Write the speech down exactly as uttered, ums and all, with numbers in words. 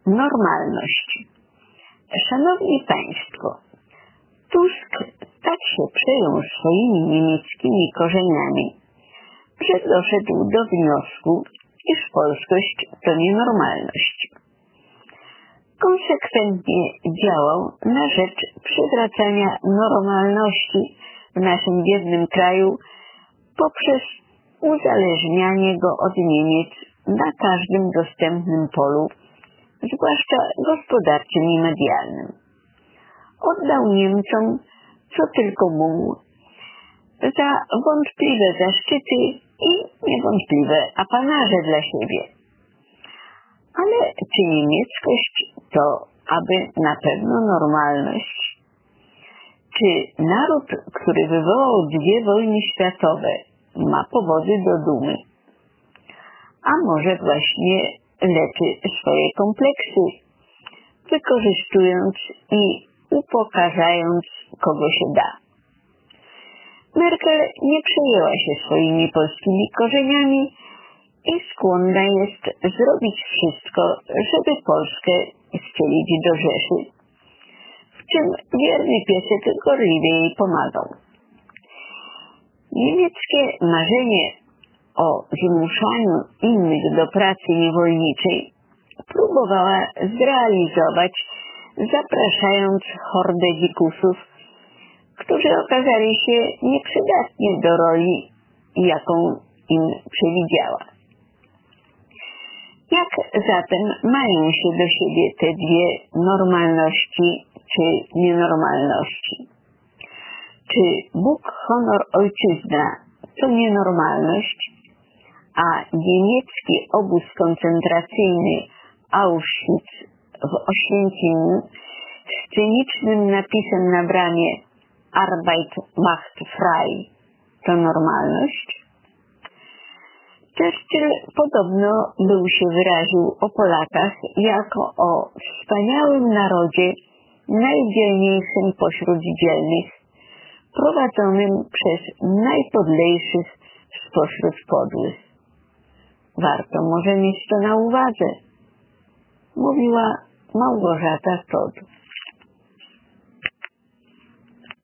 normalność. Szanowni Państwo, Tusk tak się przejął swoimi niemieckimi korzeniami, że doszedł do wniosku, iż polskość to nienormalność. Konsekwentnie działał na rzecz przywracania normalności w naszym biednym kraju poprzez uzależnianie go od Niemiec na każdym dostępnym polu, zwłaszcza gospodarczym i medialnym. Oddał Niemcom, co tylko mógł, za wątpliwe zaszczyty i niewątpliwe apanaże dla siebie. Ale czy niemieckość to aby na pewno normalność? Czy naród, który wywołał dwie wojny światowe, ma powody do dumy? A może właśnie leczy swoje kompleksy, wykorzystując i upokarzając kogo się da. Merkel nie przejęła się swoimi polskimi korzeniami i skłonna jest zrobić wszystko, żeby Polskę wcielić do Rzeszy, w czym wierny piesek gorliwie jej pomagał. Niemieckie marzenie o zmuszaniu innych do pracy niewolniczej próbowała zrealizować, zapraszając hordę dzikusów, którzy okazali się nieprzydatni do roli, jaką im przewidziała. Jak zatem mają się do siebie te dwie normalności czy nienormalności? Czy Bóg, honor, ojczyzna to nienormalność, a niemiecki obóz koncentracyjny Auschwitz w Oświęcimiu z cynicznym napisem na bramie Arbeit macht frei to normalność? Churchill podobno był się wyraził o Polakach jako o wspaniałym narodzie, najdzielniejszym pośród dzielnych, prowadzonym przez najpodlejszych spośród podłych. Warto może mieć to na uwadze, mówiła Małgorzata Todd.